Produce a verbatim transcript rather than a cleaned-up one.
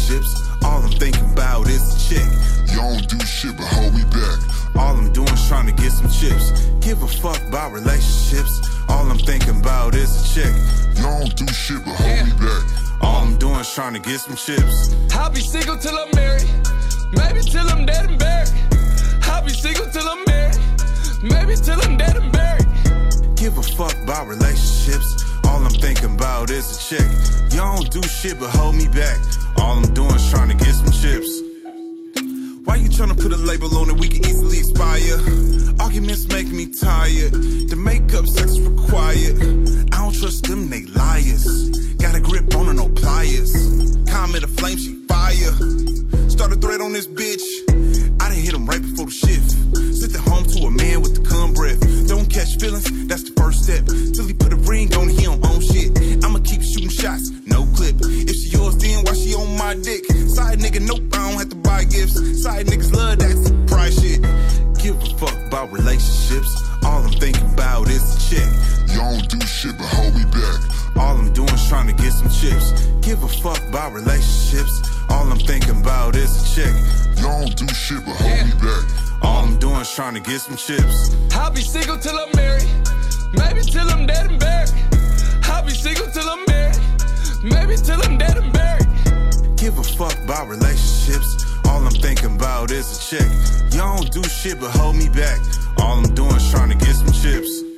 relationships. All I'm thinking about is a chick. You don't do shit but hold me back. All I'm doing is trying to get some chips. Give a fuck about relationships. All I'm thinking about is a chick. You don't do shit but hold yeah. me back. All I'm doing is trying to get some chips. I'll be single till I'm married. Maybe till I'm dead and buried. I'll be single till I'm married. Maybe till I'm dead and buried. Give a fuck about relationships. All I'm thinking about is a chick. You don't do shit but hold me back. All I'm doing is trying to get some chips. Why you tryna put a label on it we can easily expire? Arguments make me tired. The makeup sex is required. I don't trust them, they liars. Got a grip on her, no pliers. Comment a flame, she fire. Start a thread on this bitch. I done hit him right before the shift. Sent it home to a man with the cum breath. Don't catch feelings, that's the first step. Till he put a ring on it, he don't own shit. I'ma keep shooting shots, no clip. If she yours, then why she on my dick? Side nigga, nope, I don't have to buy gifts. Side niggas love that surprise shit. Give a fuck about relationships. All I'm thinking about is a chick. You don't do shit but hold me back. All I'm doing is trying to get some chips. Give a fuck about relationships. All I'm thinking about is a chick. You don't do shit but hold yeah. me back. All I'm doing is trying to get some chips. I'll be single till I'm married. Maybe till I'm dead and buried. I'll be single till I'm married. Maybe till I'm dead and buried. Give a fuck about relationships. All I'm thinking about is a chick. You don't do shit but hold me back. All I'm doing is trying to get some chips.